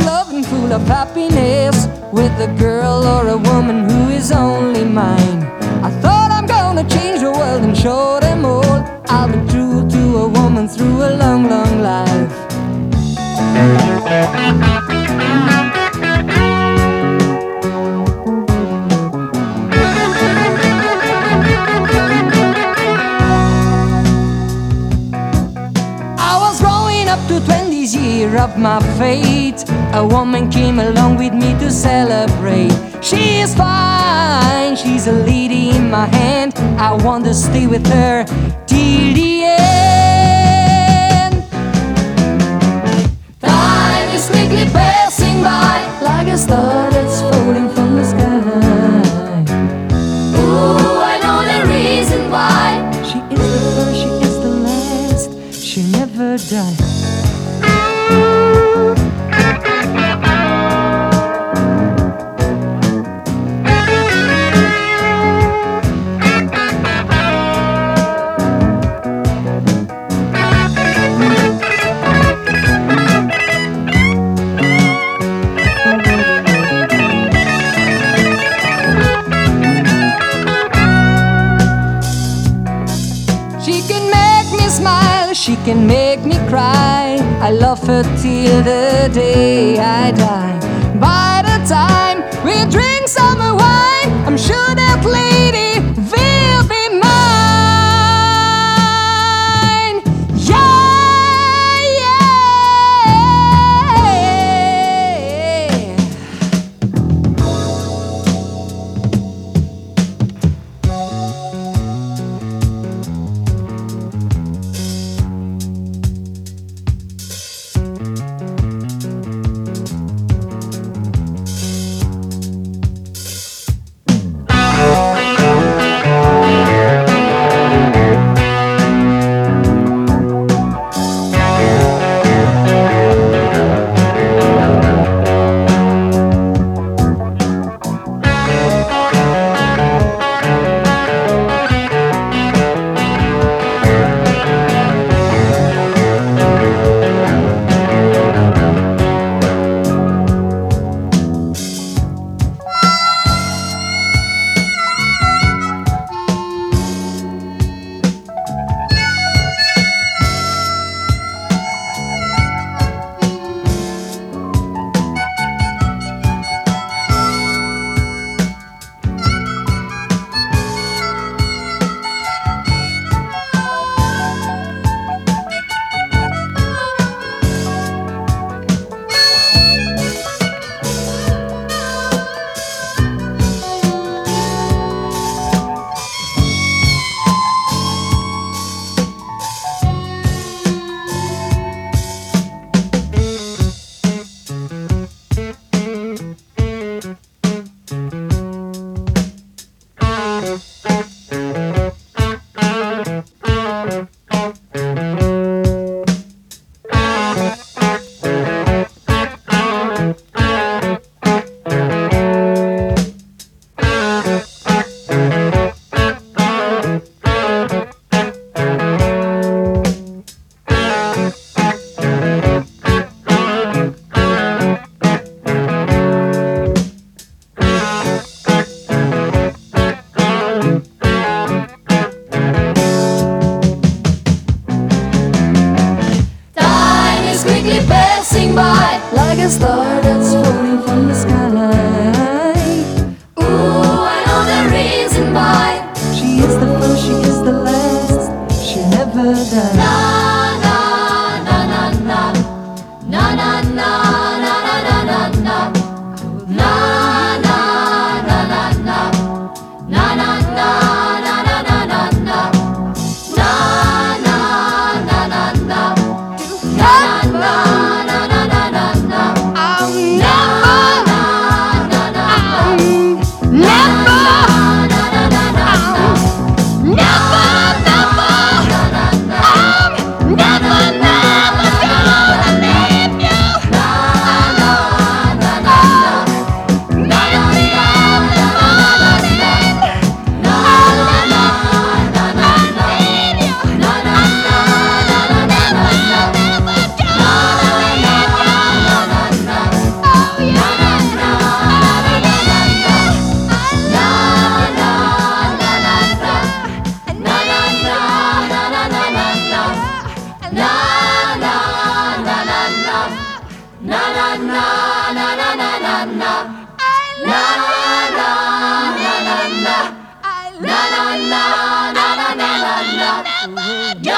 love and full of happiness, with a girl or a woman who is only mine. I thought I'm gonna change the world and show them all I'll be true to a woman through a long, long life. To 20th year of my fate, a woman came along with me to celebrate. She is fine, she's a lady in my hand. I want to stay with her till the end. Time is quickly passing by, like a star that's falling from the sky. Ooh, I know the reason why. She is the first, she is the last, she'll never die. She can make me cry. I love her till the day I die. By the time we drink summer wine, I'm sure that lady will be mine. Yeah, like a star that's falling from the sky. Ooh, I know the reason why. She is the first, she is the last, she'll never die. Na na na na na na na na na na na na na na na na na na na na never